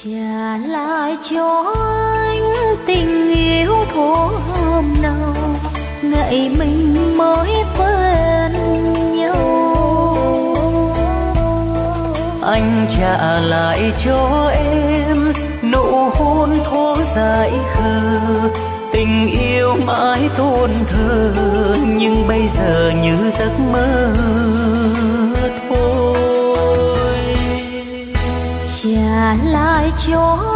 trả lại cho anh tình yêu thuở hôm nào ngày mình mới quen nhau. Anh trả lại cho em nụ hôn thuở dại khờ, tình yêu mãi tôn thờ nhưng bây giờ như giấc mơ thôi. Trả lại cho